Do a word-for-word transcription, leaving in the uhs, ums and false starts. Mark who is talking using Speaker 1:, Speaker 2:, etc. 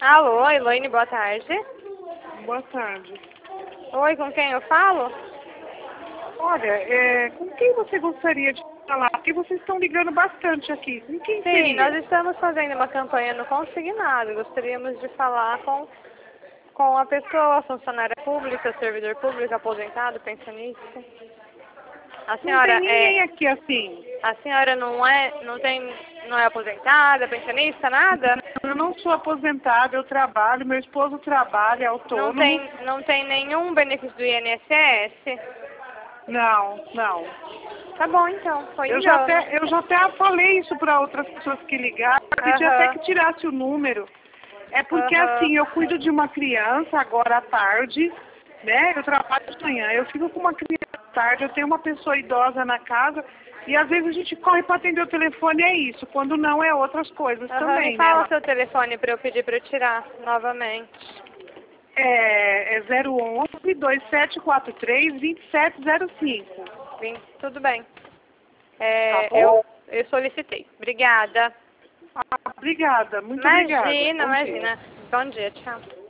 Speaker 1: Alô, Elaine, boa tarde.
Speaker 2: Boa tarde.
Speaker 1: Oi, com quem eu falo?
Speaker 2: Olha, é, com quem você gostaria de falar? Porque vocês estão ligando bastante aqui. Com quem
Speaker 1: Sim,
Speaker 2: seria?
Speaker 1: nós estamos fazendo uma campanha no Consignado. Gostaríamos de falar com, com a pessoa, funcionária pública, servidor público, aposentado, pensionista. A
Speaker 2: Não tem
Speaker 1: senhora
Speaker 2: ninguém
Speaker 1: é,
Speaker 2: aqui assim.
Speaker 1: a senhora não é, não tem, não é aposentada, pensionista, nada?
Speaker 2: Eu não sou aposentada, eu trabalho, meu esposo trabalha, é
Speaker 1: Não
Speaker 2: autônomo.
Speaker 1: tem, não tem nenhum benefício do I N S S?
Speaker 2: Não, não.
Speaker 1: Tá bom então, foi
Speaker 2: Eu já
Speaker 1: engano.
Speaker 2: até, eu já até falei isso para outras pessoas que ligaram, pedi até
Speaker 1: Aham,
Speaker 2: que tirasse o número. É porque
Speaker 1: aham,
Speaker 2: assim, eu cuido de uma criança agora à tarde, né? Eu trabalho de manhã, eu fico com uma criança à tarde, eu tenho uma pessoa idosa na casa e às vezes a gente corre para atender o telefone, é isso. Quando não, é outras coisas
Speaker 1: aham. Me
Speaker 2: também, né?
Speaker 1: fala o
Speaker 2: Lá?
Speaker 1: seu telefone para eu pedir para eu tirar novamente.
Speaker 2: É, é zero onze, dois sete quatro três, dois sete zero cinco.
Speaker 1: Vim, tudo bem.
Speaker 2: Tá
Speaker 1: É,
Speaker 2: bom?
Speaker 1: eu, eu solicitei. Obrigada.
Speaker 2: Ah, obrigada, muito obrigada.
Speaker 1: Imagina,
Speaker 2: Bom dia.
Speaker 1: imagina. Bom dia, tchau.